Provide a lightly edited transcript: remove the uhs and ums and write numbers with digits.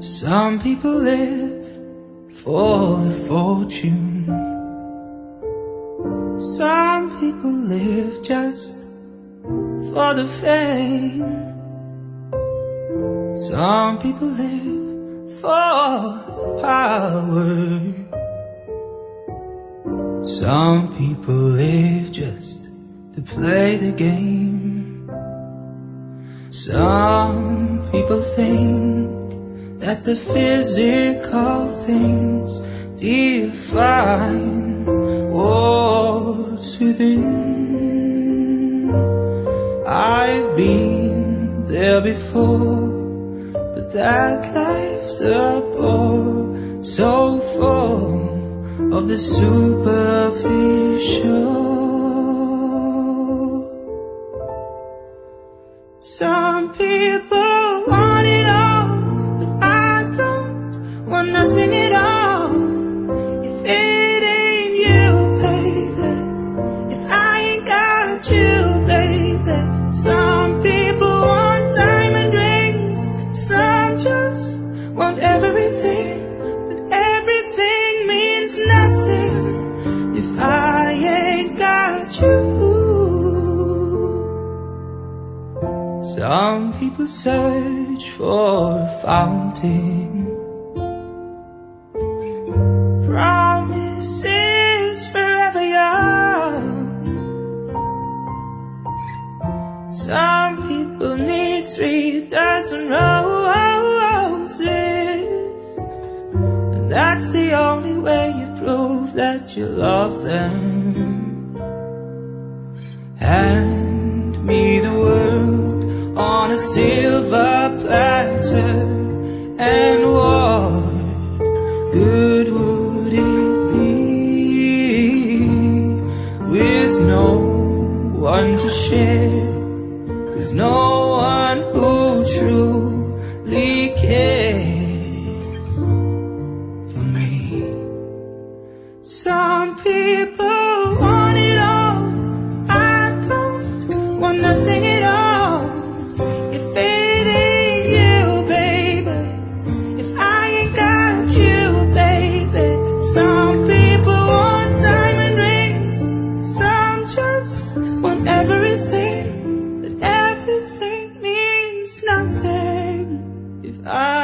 Some people live for the fortune. Some people live just for the fame. Some people live for the power. Some people live just to play the game. Some people think that the physical things define what's within. I've been there before, but that life's a bore, so full of the superficial. Some people want it all, but I don't want nothing at all. If it ain't you, baby, if I ain't got you, baby. Some people want diamond rings, some just want everything, but everything means nothing if I ain't got you. Some people search for a fountain, promises forever young. Some people need 3 dozen roses, and that's the only way you prove that you love them. Hand me the world on a silver platter, and what good would it be with no one to share, with no one who truly cares for me? Some people want it all, I don't want nothing at all. If it ain't you, baby, if I ain't got you, baby. Some people want diamond rings, some just want everything, but everything means nothing if I